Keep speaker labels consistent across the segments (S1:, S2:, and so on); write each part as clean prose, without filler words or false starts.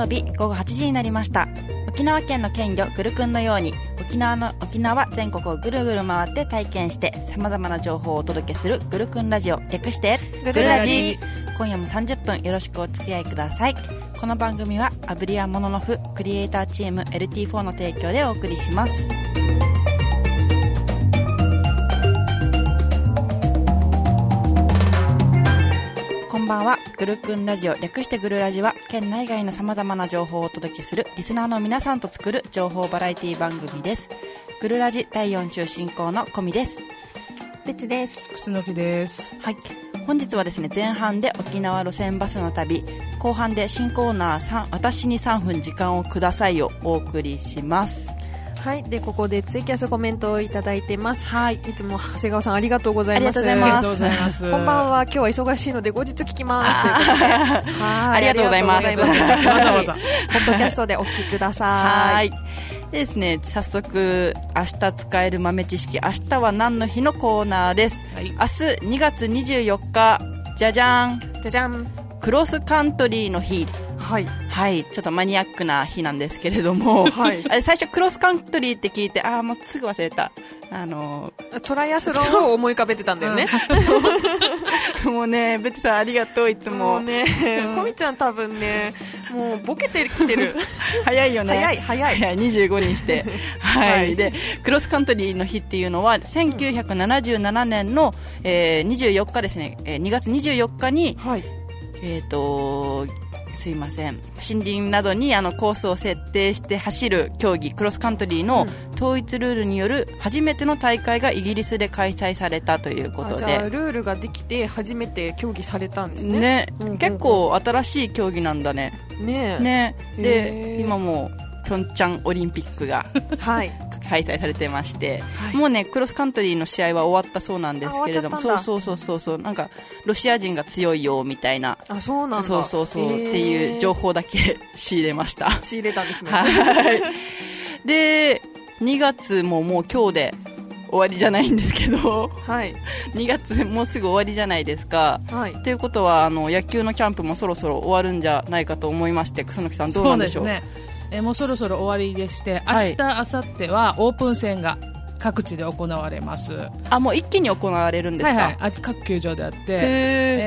S1: 曜日午後8時になりました。沖縄県の県魚グルクンのように沖縄全国をぐるぐる回って体験して様々な情報をお届けするグルクンラジオ、略してグルラジ。今夜も30分よろしくお付き合いください。この番組はアブリアモノノフクリエイターチーム LT4 の提供でお送りします。こんばんは。グルクンラジオ、略してグルラジは県内外の様々な情報をお届けするリスナーの皆さんと作る情報バラエティ番組です。グルラジ第4週進行のコミです。
S2: ベチです。
S3: 楠木です。
S1: はい、本日はですね、前半で沖縄路線バスの旅、後半で新コーナー私に3分時間をくださいをお送りします。
S2: はい。で、ここでツイキャスコメントをいただいてます。
S1: はい。
S2: いつも長谷川さんありがとうございます。
S1: ありがとうございます。
S2: こんばんは。今日は忙しいので後日聞きますということで、
S1: ありがとうございます。
S2: わざわざポッドキャストでお聞きください。
S1: はい。でですね、早速明日使える豆知識、明日は何の日のコーナーです。はい、明日2月24日、じゃじゃん
S2: じゃじゃん、
S1: クロスカントリーの日。
S2: はい、
S1: はい、ちょっとマニアックな日なんですけれども、はい、最初クロスカントリーって聞いて、もうすぐ忘れた。
S2: トライアスロンを思い浮かべてたんだよね。
S1: もうね、ベテさんありがとう、いつも。
S2: もうね、コミちゃん多分ね、もうボケてきてる。
S1: 早いよね。
S2: 早い。
S1: 25にして。はい。で、クロスカントリーの日っていうのは、1977年の、24日ですね、2月24日に、はい、すいません、森林などにコースを設定して走る競技クロスカントリーの統一ルールによる初めての大会がイギリスで開催されたということで、
S2: じゃあルールができて初めて競技されたんですね。
S1: 結構新しい競技なんだね。で、今もピョンチャンオリンピックがはい開催されてまして、はい、もうねクロスカントリーの試合は終わったそうなんですけれども、そうなんかロシア人が強いよみたいな、
S2: そうなんだ、
S1: そうっていう情報だけ仕入れました。
S2: 仕入れたんですね。
S1: はい。で2月もう今日で終わりじゃないんですけど、はい、2月もうすぐ終わりじゃないですか。はい、ということは野球のキャンプもそろそろ終わるんじゃないかと思いまして、楠木さんどうなんでしょう。
S3: そうですね、もうそろそろ終わりでして、明日、明後日はオープン戦が各地で行われます。
S1: もう一気に行われるんですか。
S3: はい、各球場であって、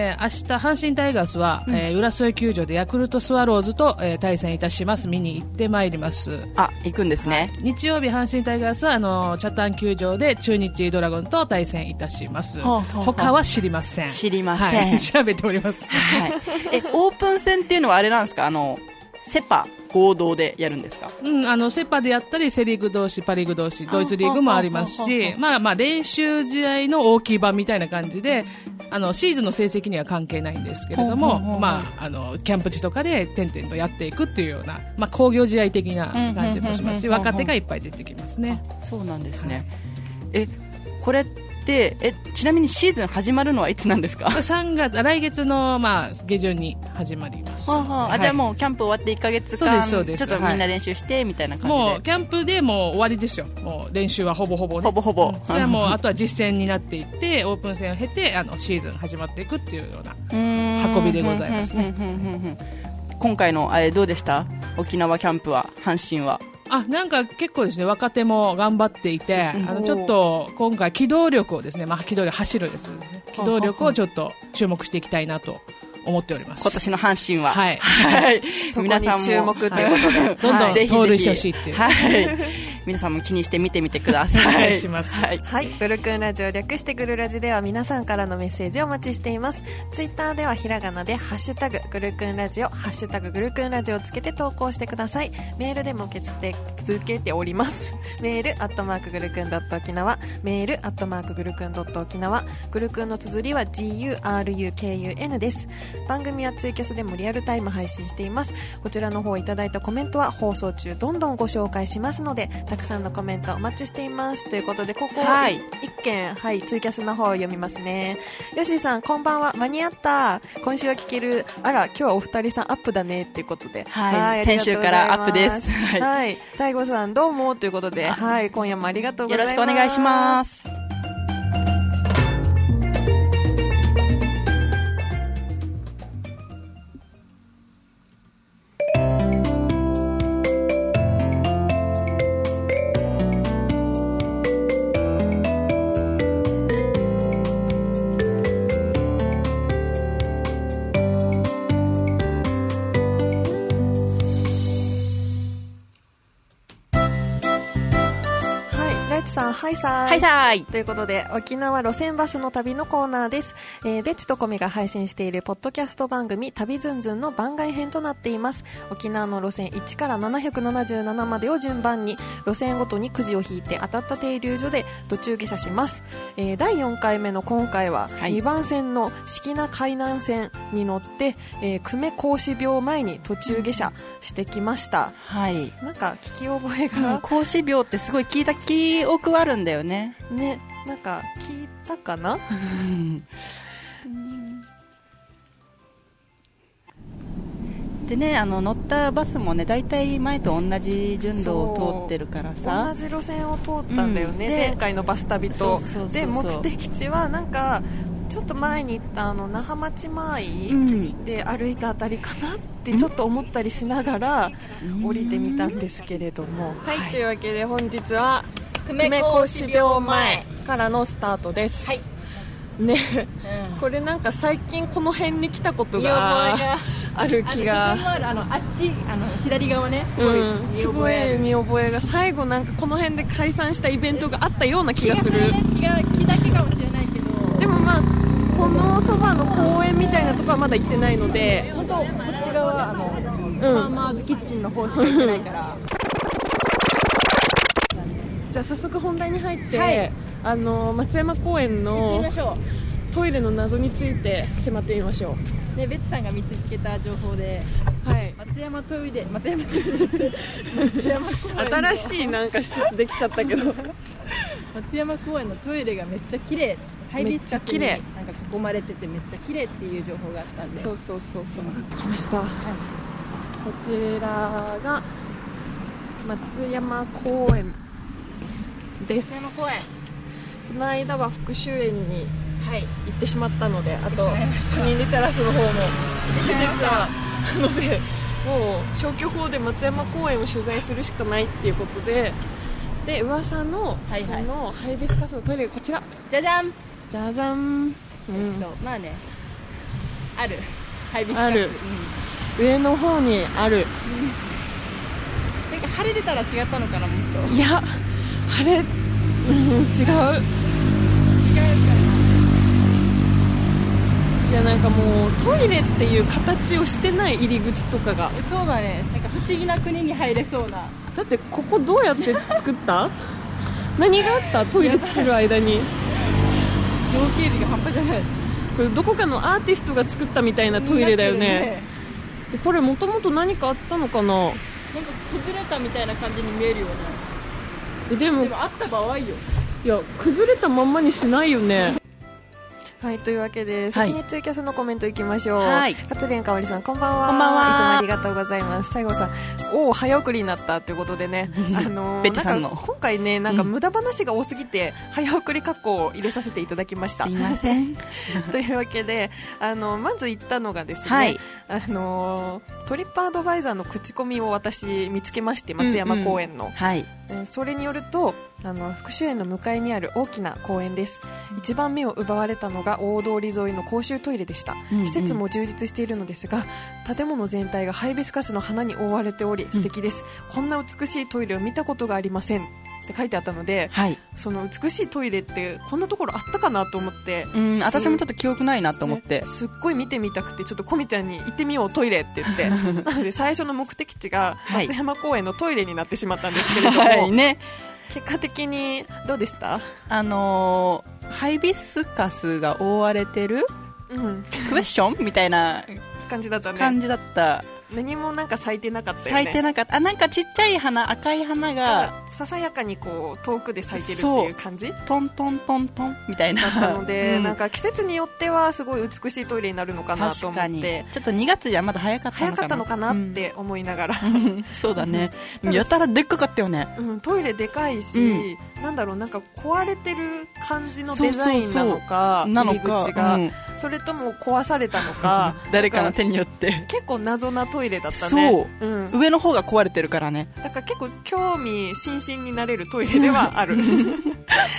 S3: 明日阪神タイガースは、浦添球場でヤクルトスワローズと、対戦いたします。見に行ってまいります。
S1: 行くんですね。
S3: はい、日曜日阪神タイガースはチャタン球場で中日ドラゴンと対戦いたします。他は知りません。
S1: 知りません。
S3: はい、調べております。
S1: はい、オープン戦っていうのはあれなんですか、セパ合同でやるんですか。
S3: セパでやったりセリーグ同士パリーグ同士ドイツリーグもありますし、練習試合の大きい場みたいな感じで、シーズンの成績には関係ないんですけれども、キャンプ地とかで点々とやっていくっていうような、工業試合的な感じもしますし、若手がいっぱい出てきますね。
S1: そうなんですね。はい、これでちなみにシーズン始まるのはいつなんですか。
S3: 来月の、下旬に始まります。
S1: じゃあもうキャンプ終わって1ヶ月間ちょっとみんな練習してみたいな感じで、
S3: もうキャンプでもう終わりですよ。もう練習はほぼほぼね、それはもうあとは実戦になっていってオープン戦を経てシーズン始まっていくっていうような運びでございますね。
S1: 今回のどうでした、沖縄キャンプは。阪神は
S3: なんか結構ですね、若手も頑張っていて、ちょっと今回機動力をですね、機動力走るですね、機動力をちょっと注目していきたいなと思っております。
S1: 今年の阪神は、
S3: はい、
S2: そこに注目ということで、
S3: どんどん盗塁してほしいっていう、
S1: 皆さんも気にして見てみてください。
S3: お願いします。
S2: はい、グルクンラジオ略してグルラジでは皆さんからのメッセージをお待ちしています。ツイッターではひらがなでハッシュタググルクンラジオ、ハッシュタググルクンラジオをつけて投稿してください。メールでも受けております。メールグルクン沖縄、メールグルクン沖縄、グルクンの綴りは GURUKUN です。番組はツイキャスでもリアルタイム配信しています。こちらの方いただいたコメントは放送中どんどんご紹介しますので、たくさんのコメントお待ちしています。ということで、ここ、一件、ツイキャスの方を読みますね。よしさん、こんばんは。間に合った。今週は聞ける。今日はお二人さんアップだねっていうことで、
S1: 先週からアップです。
S2: 大悟さんどうもということで、今夜もありがとうございます。
S1: よろしくお願いします。
S2: イサイ
S1: はいさーい。
S2: ということで、沖縄路線バスの旅のコーナーです。ベッチとコミが配信しているポッドキャスト番組旅ズンズンの番外編となっています。沖縄の路線1から777までを順番に路線ごとにくじを引いて当たった停留所で途中下車します。第4回目の今回は、2番線の式名海南線に乗って、久米孔子廟前に途中下車してきました。
S1: はい。
S2: なんか聞き覚えが、
S1: 孔子廟ってすごい聞いた記憶はあるんだよね。
S2: ね、なんか聞いたかな。
S1: でね、乗ったバスもね、大体前と同じ順路を通ってるからさ、
S2: 同じ路線を通ったんだよね、前回のバス旅と。で、目的地はなんかちょっと前に行った那覇町前で歩いたあたりかなってちょっと思ったりしながら降りてみたんですけれども、はい、というわけで本日は久米孔子廟前からのスタートです。はいね、これなんか最近この辺に来たことがある気が、
S1: あっち左側ね、
S2: すごい見覚えが、最後なんかこの辺で解散したイベントがあったような気がする。
S1: 気だけかもしれないけど、
S2: でもまあこのそばの公園みたいなところはまだ行ってないので、
S1: 本当こっち側ファーマーズキッチンの方しか行ってないから
S2: じゃあ早速本題に入って、はい、松山公園のトイレの謎について迫ってみましょう。
S1: で、ベツさんが見つけた情報で、
S2: はい、
S1: 松山トイレ
S2: 新しいなんか施設できちゃったけど
S1: 松山公園のトイレがめっちゃ綺麗、ハイビスカスになんか囲まれててめっちゃ綺麗っていう情報があったんで、
S2: そう来ました、はい、こちらが松山公園です。
S1: 松山公園、
S2: この間は福州園に行ってしまったので、あと国見テラスの方も行ってたので、もう消去法で松山公園を取材するしかないっていうことで、で噂の、そのハイビスカスのトイレがこちら、
S1: じゃじゃん
S2: じゃじゃん、
S1: まあね、あるハイビスカス
S2: ある、上の方にある、
S1: なんか晴れてたら違ったのかな、もっと。
S2: いや晴れ、違ういや、なんかもうトイレっていう形をしてない入り口とかが、
S1: そうだね、なんか不思議な国に入れそうな。
S2: だってここどうやって作った何があった、トイレ作る間に。
S1: 造形美が半端じゃない。
S2: これどこかのアーティストが作ったみたいなトイレだよね。これもともと何かあったのかな。なんか
S1: 崩れたみたいな感じに見えるよね。
S2: でも
S1: あった場合よ。
S2: いや、崩れたまんまにしないよね。はい、というわけで先にツイキャスのコメントいきましょう。はい、勝連かおりさん、こんばんは。
S1: こんばんは。
S2: いつもありがとうございます。西郷さん、早送りになったということでね、
S1: ベッチさんの
S2: なんか今回ね、なんか無駄話が多すぎて、早送り括弧を入れさせていただきました。
S1: すいません
S2: というわけで、まず言ったのがですね、トリップアドバイザーの口コミを私見つけまして、松山公園の、それによると、福州園の向かいにある大きな公園です。一番目を奪われたのが大通り沿いの公衆トイレでした。施設も充実しているのですが、建物全体がハイビスカスの花に覆われており素敵です、こんな美しいトイレを見たことがありませんって書いてあったので、その美しいトイレってこんなところあったかなと思って、
S1: 私もちょっと記憶ないなと思って、
S2: すっごい見てみたくて、ちょっとコミちゃんに行ってみようトイレって言ってなので最初の目的地が松山公園のトイレになってしまったんですけれども、結果的にどうでした？
S1: ハイビスカスが覆われてる、クエスチョンみたいな
S2: 感じだったね。何もなんか咲いてなかったよね。
S1: 咲いてなかった。なんかちっちゃい花、赤い花が
S2: ささやかにこう遠くで咲いてるっていう感じ、
S1: トントントントンみたいな
S2: だったので、なんか季節によってはすごい美しいトイレになるのかなと思って、
S1: ちょっと2月じゃまだ早かった
S2: のかなって思いながら、
S1: そうだねやたらでっかかったよね、
S2: トイレでかいし、なんだろう、なんか壊れてる感じのデザインなのか、入り口が、それとも壊されたのか
S1: 誰かの手によって
S2: 結構謎なトイレだったね。
S1: そう、上の方が壊れてるからね。
S2: だから結構興味津々になれるトイレではある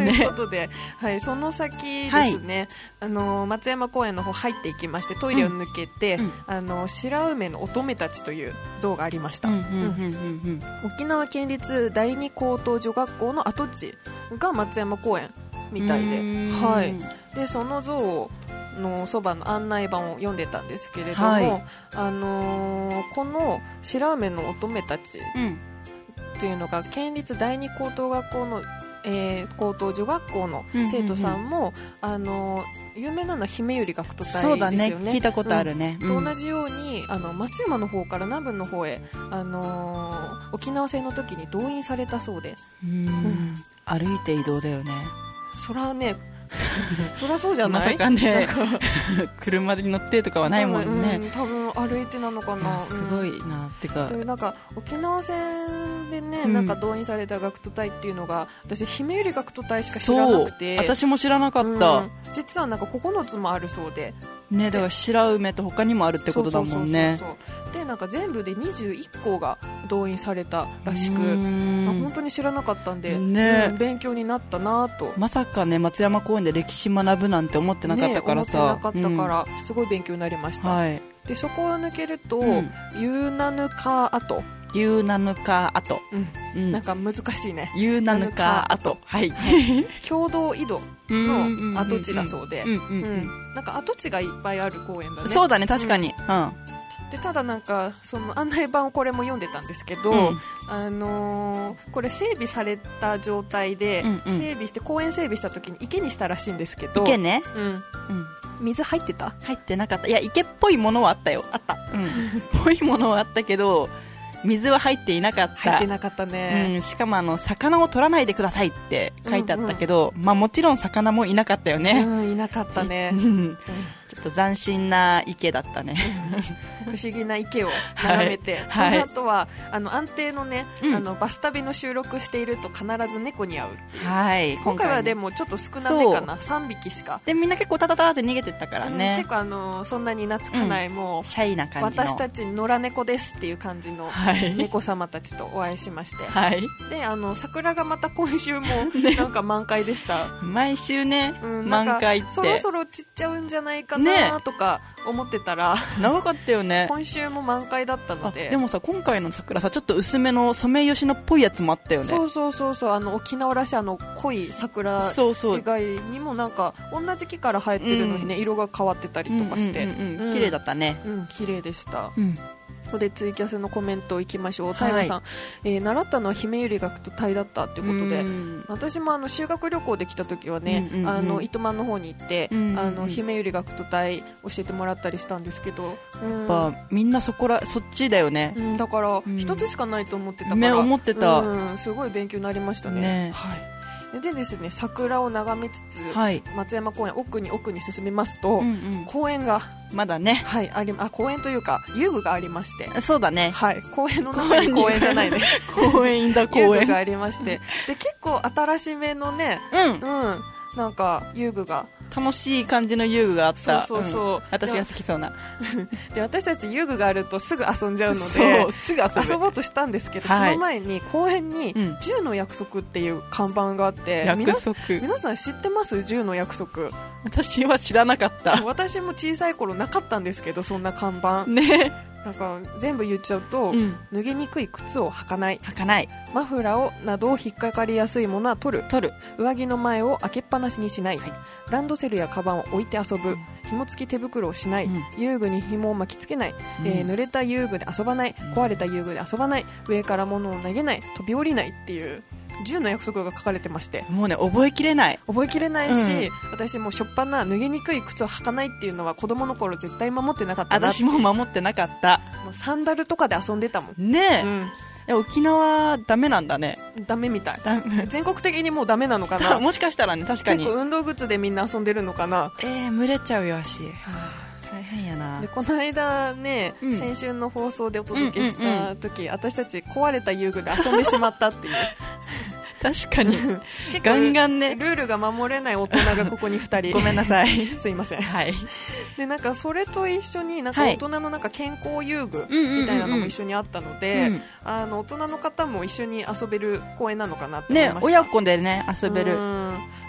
S2: いうことで、はい、その先ですね、松山公園の方入っていきまして、トイレを抜けて、白梅の乙女たちという像がありました。沖縄県立第二高等女学校の跡地が松山公園みたいで、はい、でその像のそばの案内板を読んでたんですけれども、はい、この白梅の乙女たちっていうのが県立第二高等学校の、高等女学校の生徒さんも、有名なのは姫百合学徒隊ですよね。
S1: そうだね、聞いたことあるね、
S2: と同じように松山の方から南部の方へ、沖縄戦の時に動員されたそうで、
S1: 歩いて移動だよね。
S2: そらねそりゃそうじゃない、
S1: まさかね車に乗ってとかはないもんね、
S2: 多分歩いてなのかな。
S1: すごいな、ってか
S2: なんか沖縄戦でね、なんか動員された学徒隊っていうのが、私姫百合学徒隊しか知らなくて。
S1: そう、私も知らなかった、
S2: 実はなんか9つもあるそうで
S1: ね、だから白梅と他にもあるってことだもんね。
S2: でなんか全部で21校が動員されたらしく、本当に知らなかったんで、勉強になったなと。
S1: まさかね、松山公園で歴史学ぶなんて思ってなかったからさ、
S2: 思ってなかったから、すごい勉強になりました、でそこを抜けると、ユーナヌカー跡、
S1: ユーナヌカー跡、
S2: なんか難しいね、
S1: ユーナヌカー跡、はい、
S2: 共同井戸の跡地だそうで、なんか跡地がいっぱいある公園だね。
S1: そうだね、確かに、
S2: でただなんかその案内板をこれも読んでたんですけど、これ整備された状態で、整備して公園整備した時に池にしたらしいんですけど、
S1: 池ね、
S2: 水入ってた？
S1: 入ってなかった。いや、池っぽいものはあったよ。
S2: あった、
S1: ぽいものはあったけど水は入っていなかった。
S2: 入ってなかったね、
S1: しかも魚を取らないでくださいって書いてあったけど、もちろん魚もいなかったよね、
S2: いなかったね、
S1: ちょっと斬新な池だったね
S2: 不思議な池を眺めて、その後は安定のね、バス旅の収録していると必ず猫に会うっていう、今回はでもちょっと少なめかな、3匹しか
S1: で、みんな結構タタタって逃げてったからね、
S2: 結構そんなに懐かない、もう
S1: シャイな感じの、
S2: 私たち野良猫ですっていう感じの猫様たちとお会いしまして、で桜がまた今週もなんか満開でした、
S1: 毎週ね、満開って
S2: そろそろ散っちゃうんじゃないかなとか思ってたら、
S1: 長かったよね
S2: 今週も満開だったので。
S1: でもさ、今回の桜さ、ちょっと薄めのソメイヨシノっぽいやつもあったよね。
S2: そう沖縄らしい濃い桜以外にもなんか同じ木から生えてるのにね、色が変わってたりとかして
S1: 綺麗だったね。
S2: 綺麗でした、でツイキャスのコメントいきましょう。太陽さん、習ったのは姫百合学徒隊だったということで、私も修学旅行で来た時はね、糸満の方に行って、姫百合学徒隊教えてもらったりしたんですけど、や
S1: っぱみんなそっちだよね、
S2: だから一つしかないと思ってたから、
S1: ね、思ってた、
S2: すごい勉強になりましたね。でですね、桜を眺めつつ、松山公園奥に進みますと、公園が
S1: まだね、
S2: 公園というか遊具がありまして、
S1: そうだね、
S2: 公園の中に公園じゃないね
S1: 公園だ、
S2: 遊具がありまして、で結構新しめのね、なんか遊具が
S1: 楽しい感じの遊具があった。私が好きそうな
S2: で、私たち遊具があるとすぐ遊んじゃうので、
S1: すぐ遊
S2: ぼうとしたんですけど、その前に公園に10の約束っていう看板があって、皆さん知ってます？ 10の約束。
S1: 私は知らなかった。
S2: 私も小さい頃なかったんですけど、そんな看板
S1: ね。
S2: なんか全部言っちゃうと、脱げにくい靴を履かない、マフラーなど引っかかりやすいものは取る、上着の前を開けっぱなしにしない、ランドセルやカバンを置いて遊ぶ、紐付き手袋をしない、遊具に紐を巻きつけない、濡れた遊具で遊ばない、壊れた遊具で遊ばない、上から物を投げない、飛び降りないっていう10の約束が書かれてまして、
S1: もうね、覚えきれない
S2: し、私もしょっぱな脱げにくい靴を履かないっていうのは子供の頃絶対守ってなかったな。
S1: 私も守ってなかった。
S2: もうサンダルとかで遊んでたもん
S1: ねえ、沖縄ダメなんだね。
S2: ダメみたい。全国的にもうダメなのかな
S1: もしかしたらね、確かに
S2: 結構運動靴でみんな遊んでるのかな。
S1: 蒸れちゃうよ足。大変やな。
S2: でこの間ね、先週の放送でお届けした時、私たち壊れた遊具で遊んでしまったっていう
S1: 確かにガンガンね、
S2: ルールが守れない大人がここに2人
S1: ごめんなさい
S2: すいません。でなんかそれと一緒になんか大人のなんか健康遊具みたいなのも一緒にあったので、大人の方も一緒に遊べる公園なのかなって思いました。
S1: ね、親子でね遊べる。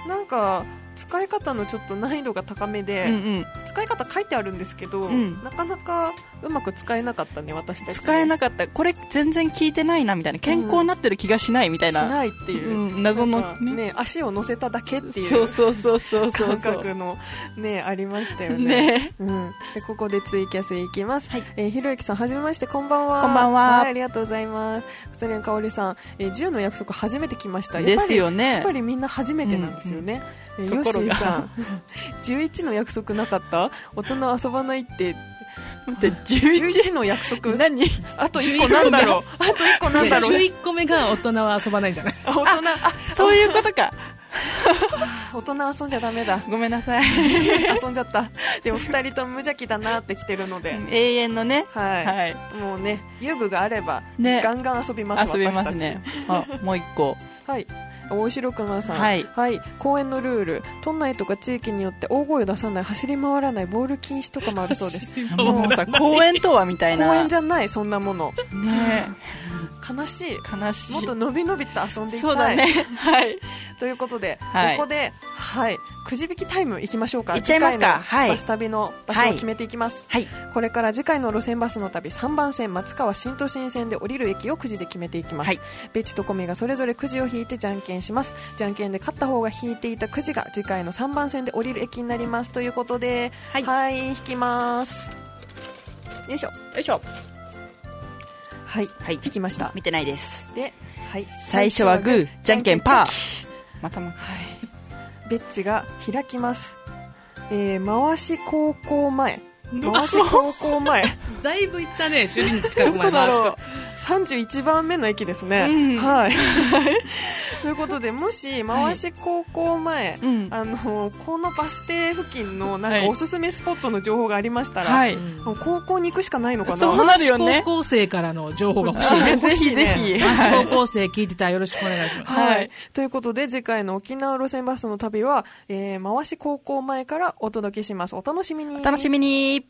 S2: なんか使い方のちょっと難易度が高めで、使い方書いてあるんですけど、なかなかうまく使えなかったね、私たち。
S1: 使えなかった。これ全然効いてないなみたいな、健康になってる気がしないみたいな、
S2: しないっていう、
S1: 謎の
S2: ね、足を乗せただけっていう感覚のね、ありましたよね。でここでツイキャスいきます。ひろゆきさん、はじめまして、こんばんは。
S1: こんばんは。
S2: ありがとうございます。ふつりんかおりさん、10の約束初めて来ました。
S1: ですよね。
S2: やっぱりみんな初めてなんですよね。ヨッシーさん、11の約束なかった？大人遊ばないって11の約束
S1: 何？
S2: あと1個なんだろう。あと1個なんだろう。
S3: 11個目が大人は遊ばないんじゃない？
S2: 大人、
S1: そういうことか。
S2: 大人遊んじゃダメだ。
S1: ごめんなさい。
S2: 遊んじゃった。でも2人とも無邪気だなってきてるので、
S1: 永遠のね、
S2: もうね、遊具があれば、ガンガン遊びます。
S1: 遊びますね。もう1個。
S2: 大城熊さん、公園のルール、都内とか地域によって大声を出さない、走り回らない、ボール禁止とかもあるそうです。
S1: もうさ、公園とはみたいな。
S2: 公園じゃない、そんなもの
S1: ね。
S2: 悲しい。もっとのびのびと遊んでいたい。
S1: そうだね。
S2: ということで、ここでくじ引きタイムいきましょうか。
S1: いっちゃいますか。
S2: バス旅の場所を決めていきます。これから次回の路線バスの旅、3番線松川新都心線で降りる駅をくじで決めていきます。ベチとコミがそれぞれくじを引いてじゃんけんします。じゃんけんで勝った方が引いていたくじが次回の3番線で降りる駅になりますということで、引きます。よいしょ。引きました。
S1: 見てないです。
S2: で、
S1: 最初はグー、じゃんけんパー。また
S2: ベッチが開きます。回し高校前。回し高校前。
S3: だいぶ行ったね、首里に近くまで。
S2: どこだろう。31番目の駅ですね。ということで、もし回し高校前、このバス停付近のなんかおすすめスポットの情報がありましたら、高校に行くしかないのかな。
S1: そうなるよね。
S3: 高校生からの情報が欲しいね。
S1: ぜひぜひ。
S3: 高校生聞いてたらよろしくお願いします。
S2: ということで、次回の沖縄路線バスの旅は、回し高校前からお届けします。お楽しみに。
S1: お楽しみに。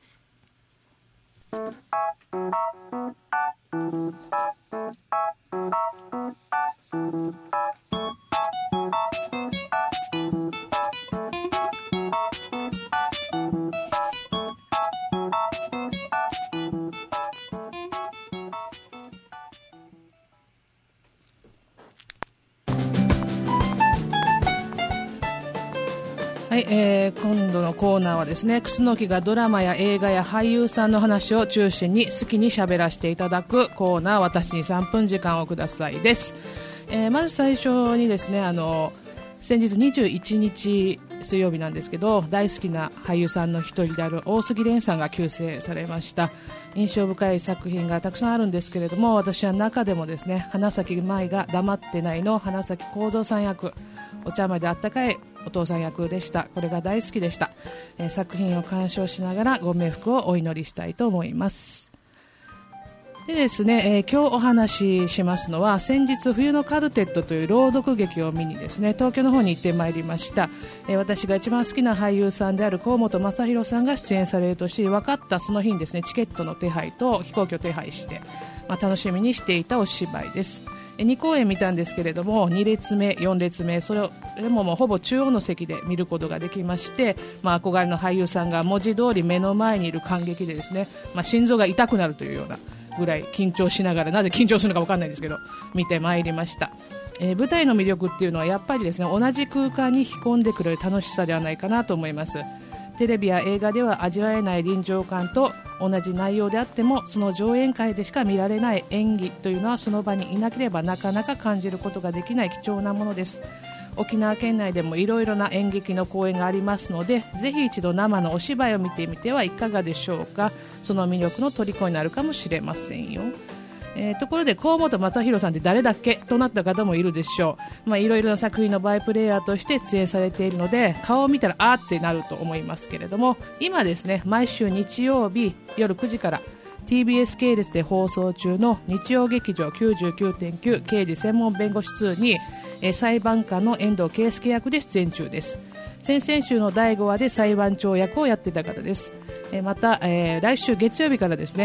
S3: 今度のコーナーはですね、楠木がドラマや映画や俳優さんの話を中心に好きに喋らせていただくコーナー、私に3分時間をくださいです。まず最初にですね、先日21日水曜日なんですけど、大好きな俳優さんの一人である大杉蓮さんが急逝されました。印象深い作品がたくさんあるんですけれども、私は中でもですね、花咲舞が黙ってないの花咲幸三さん役、お茶目であったかいお父さん役でした。これが大好きでした。作品を鑑賞しながらご冥福をお祈りしたいと思います。でですね、今日お話ししますのは、先日冬のカルテットという朗読劇を見にですね、東京の方に行ってまいりました。私が一番好きな俳優さんである河本雅弘さんが出演されるとし、分かったその日にですね、チケットの手配と飛行機を手配して、楽しみにしていたお芝居です。2公演見たんですけれども、2列目、4列目、それももうほぼ中央の席で見ることができまして、憧れの俳優さんが文字通り目の前にいる感激でですね、心臓が痛くなるというようなぐらい緊張しながら、なぜ緊張するのか分かんないんですけど、見てまいりました。舞台の魅力っていうのはやっぱりですね、同じ空間に引き込んでくれる楽しさではないかなと思います。テレビや映画では味わえない臨場感と同じ内容であっても、その上演会でしか見られない演技というのはその場にいなければなかなか感じることができない貴重なものです。沖縄県内でもいろいろな演劇の公演がありますので、ぜひ一度生のお芝居を見てみてはいかがでしょうか。その魅力の虜になるかもしれませんよ。ところで河本雅弘さんって誰だっけとなった方もいるでしょう。いろいろな作品のバイプレイヤーとして出演されているので、顔を見たらあーってなると思いますけれども、今ですね、毎週日曜日夜9時から TBS 系列で放送中の日曜劇場 99.9 刑事専門弁護士2に、裁判官の遠藤圭介役で出演中です。先々週の第5話で裁判長役をやっていた方です。また、来週月曜日からですね、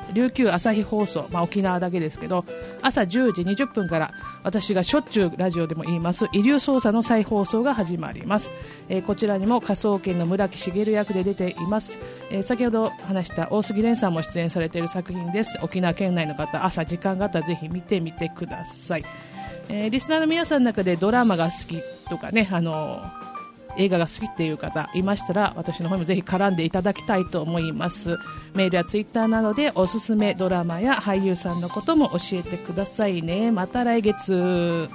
S3: 琉球朝日放送、沖縄だけですけど朝10時20分から私がしょっちゅうラジオでも言います遺留捜査の再放送が始まります。こちらにも科捜研の村木茂役で出ています。先ほど話した大杉蓮さんも出演されている作品です。沖縄県内の方、朝時間があったらぜひ見てみてください。リスナーの皆さんの中でドラマが好きとかね、映画が好きっていう方いましたら、私の方にもぜひ絡んでいただきたいと思います。メールやツイッターなどでおすすめドラマや俳優さんのことも教えてくださいね。また来月。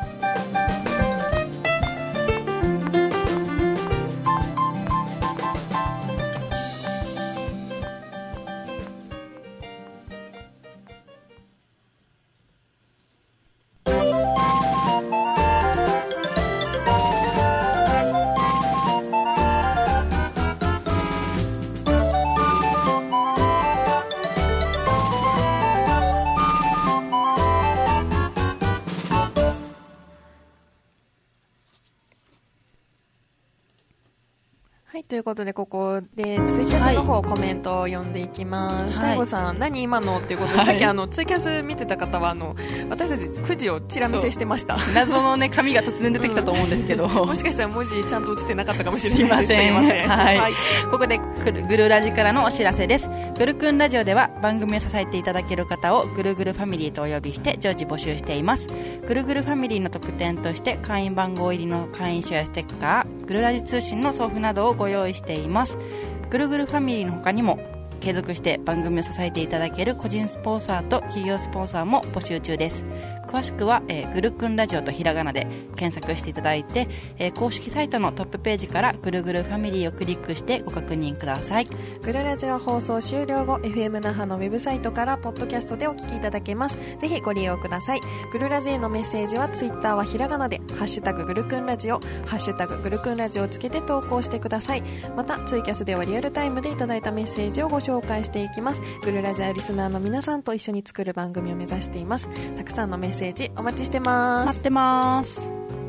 S2: はい、ということでここでツイキャスの方、コメントを読んでいきます。大悟さん、何今のっていうことで、さっきツイキャス見てた方は私たちくじをチラ見せしてました。
S1: 謎のね紙が突然出てきたと思うんですけど、
S2: もしかしたら文字ちゃんと映ってなかったかもしれないです。
S1: すいません。はい、ここでグルラジからのお知らせです。グルクンラジオでは番組を支えていただける方をぐるぐるファミリーとお呼びして常時募集しています。ぐるぐるファミリーの特典として会員番号入りの会員証やステッカー、グルラジ通信の送付などをご用意しています。ぐるぐるファミリーの他にも継続して番組を支えていただける個人スポンサーと企業スポンサーも募集中です。詳しくは、ぐるくんラジオとひらがなで検索していただいて、公式サイトのトップページからぐるぐるファミリーをクリックしてご確認ください。
S2: ぐるラジオ放送終了後 FM 那覇のウェブサイトからポッドキャストでお聞きいただけます。ぜひご利用ください。ぐるラジへのメッセージはツイッターはひらがなでハッシュタグぐるくんラジオ、ハッシュタグぐるくんラジオをつけて投稿してください。またツイキャスではリアルタイムでいただいたメッセージをご紹介していきます。ぐるラジオリスナーの皆さんと一緒に作る番組を目指しています。たくさんのメッセージお待ちしてます。
S1: 待ってます。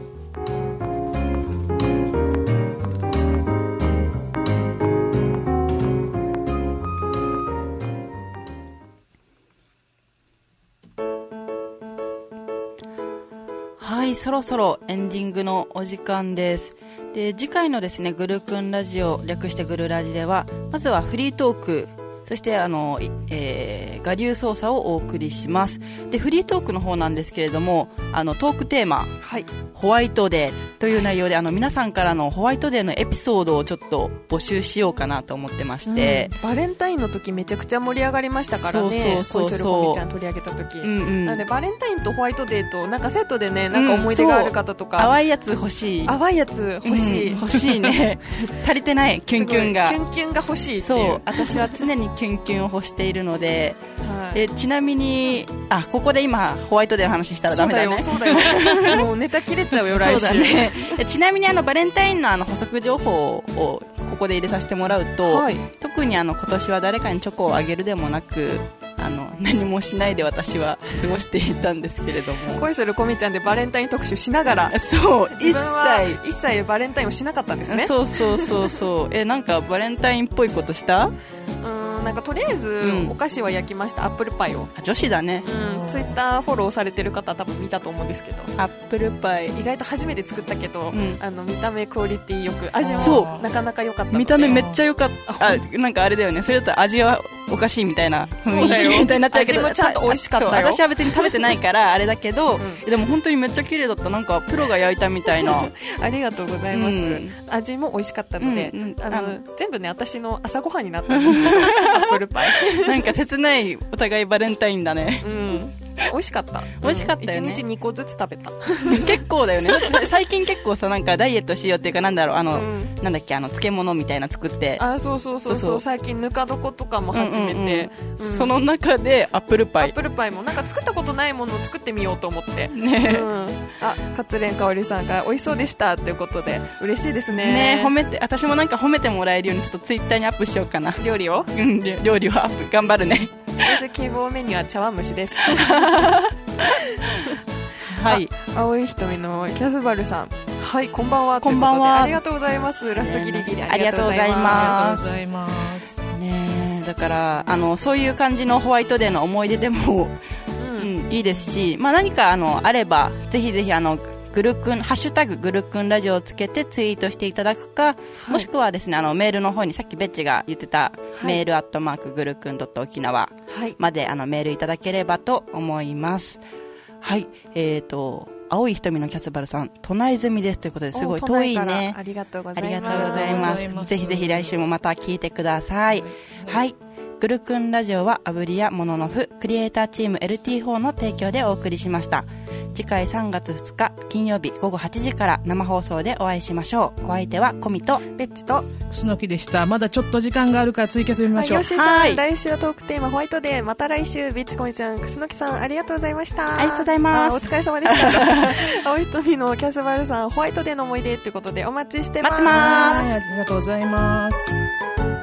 S1: はい、そろそろエンディングのお時間です。で、次回のですね、ぐるくんラジオ、略してぐるラジでは、まずはフリートーク、そして我流操作をお送りします。で、フリートークの方なんですけれども、トークテーマ、
S2: はい、
S1: ホワイトデーという内容で、皆さんからのホワイトデーのエピソードをちょっと募集しようかなと思ってまして、
S2: バレンタインの時めちゃくちゃ盛り上がりましたからね。恋するコミちゃん取り上げた時、なのでバレンタインとホワイトデーとなんかセットでね、なんか思い出がある方とか、
S1: 淡いやつ欲しい、
S2: 淡いやつ欲しい、
S1: 欲しいね足りてない、キュンキュンが、
S2: キュンキュンが欲しいっていう。
S1: そう、私は常にキュンキュンを欲しているので、
S2: はい、
S1: ちなみにここで今ホワイトデーの話したらダメだね。
S2: そうだよもうネタ切れちゃうよ来週。そうだね
S1: ちなみにバレンタインの補足情報をここで入れさせてもらうと、はい、特に今年は誰かにチョコをあげるでもなく、何もしないで私は過ごしていたんですけれども、
S2: 恋するコミちゃんでバレンタイン特集しながら、
S1: そう、
S2: 自分は一切バレンタインをしなかったんですね。
S1: そうなんかバレンタインっぽいことした？
S2: なんかとりあえずお菓子は焼きました、アップルパイを。
S1: 女子だね。
S2: ツイッターフォローされてる方多分見たと思うんですけど、
S1: アップルパイ
S2: 意外と初めて作ったけど、見た目クオリティよく、味もなかなか良かったので。
S1: 見た目めっちゃ良かった。なんかあれだよね、それだと味はおかしいみたいな雰囲気みたいになっちゃうけど、
S2: 味もちゃんと美味しかったよ。
S1: 私は別に食べてないからあれだけど、でも本当にめっちゃ綺麗だった。なんかプロが焼いたみたいな
S2: ありがとうございます、味も美味しかったので、全部ね私の朝ごはんになったんですけどアップルパイ
S1: なんか切ないお互いバレンタインだね。
S2: 美味しかった。
S1: 美味しかったよね。
S2: 1日2個ずつ食べた
S1: 結構だよね。最近結構さ、なんかダイエットしようっていうか、なんだろう、なんだっけ、漬物みたいな作って、
S2: そう最近ぬか床とかも始めて、
S1: その中でアップルパイ
S2: もなんか作ったことないものを作ってみようと思ってね。勝連香織さんが美味しそうでしたということで嬉しいですね。
S1: 褒めて、私もなんか褒めてもらえるようにちょっとツイッターにアップしようかな。
S2: 料理を
S1: 料理をアップ頑張るね。
S2: 希望メニューは茶碗蒸しです
S1: はい、
S2: 青い瞳のキャズバルさん、はい、こんばんは。
S1: こんばんは。
S2: ありがとうございます。ラストギリギリ
S1: ありがとうございます。
S3: ありがとうございます。
S1: ねだからそういう感じのホワイトデーの思い出でも、いいですし、何かあればぜひぜひグルクンハッシュタググルクンラジオをつけてツイートしていただくか、もしくはですねメールの方にさっきベッチが言ってた、メール@グルクン沖縄までメールいただければと思います。はい、青い瞳のキャスバルさん、都内済みですということですごい遠いね。
S2: ありがとうございます。
S1: ありがとうございます。ぜひぜひ来週もまた聞いてください。はい、グルクンラジオはアブリやモノノフクリエイターチーム LT4 の提供でお送りしました。次回3月2日金曜日午後8時から生放送でお会いしましょう。お相手はコミと
S2: ベッチと
S3: 楠木でした。まだちょっと時間があるからツイキャス読みましょう。
S2: ヨシさん、来週はトークテーマホワイトデー。また来週。ベッチコミちゃん、楠木さん、ありがとうございました。
S1: ありがとうございます。
S2: お疲れ様でした青い瞳のキャスバルさん、ホワイトデーの思い出ということでお待ちしてます。
S1: 待ってます。
S3: ありがとうございます。